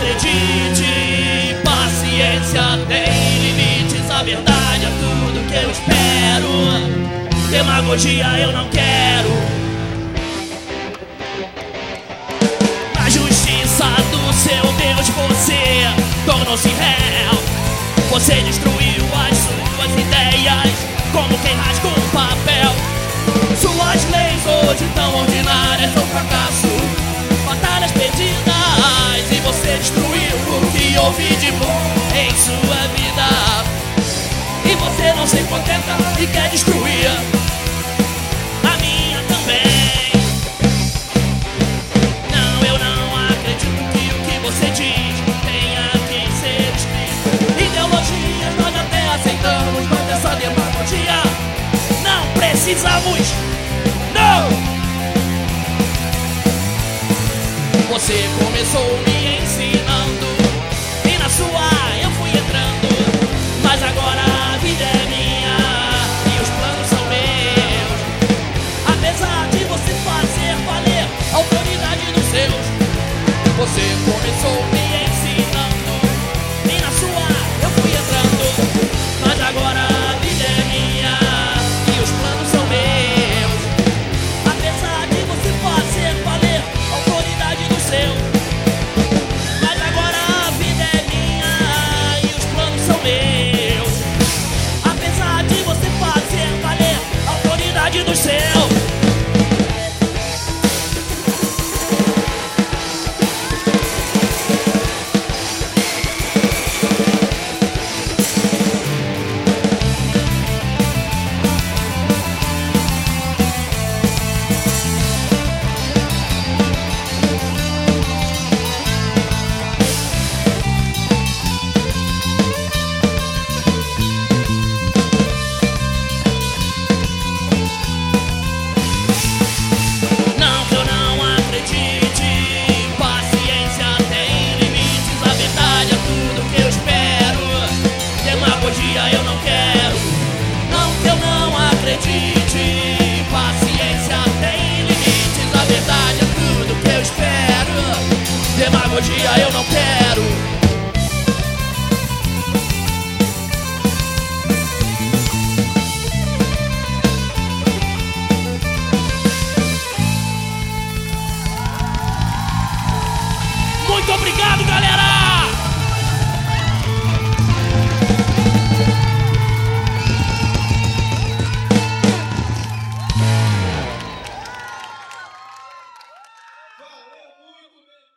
acredite, paciência tem limites. A verdade é tudo que eu espero. Demagogia eu não quero. Na justiça do seu Deus você tornou-se réu. Você destruiu as suas ideias como quem rasga um papel. Suas leis hoje tão ordinárias são fracasso, batalhas perdidas, e você destruiu o que houve de bom em sua vida. E você não se contenta e quer destruir a minha também. Não, eu não acredito que o que você diz tenha que ser escrito. Ideologias nós até aceitamos, mas essa demagogia não precisamos. Não! Você começou me ensinando e na sua eu fui entrando. Mas agora a vida é minha e os planos são meus. Apesar de você fazer valer a autoridade dos seus. Você começou me ensinando e na sua eu fui entrando. Mas agora a vida é minha e os planos são meus. Apesar de você fazer valer a autoridade dos seus. Mas agora a vida é minha e os planos são meus. Apesar de você fazer valer a autoridade dos seus. Eu não quero. Não que eu não acredite, paciência tem limites. A verdade é tudo que eu espero. Demagogia eu não quero. Muito obrigado, galera! Valeu muito, meu.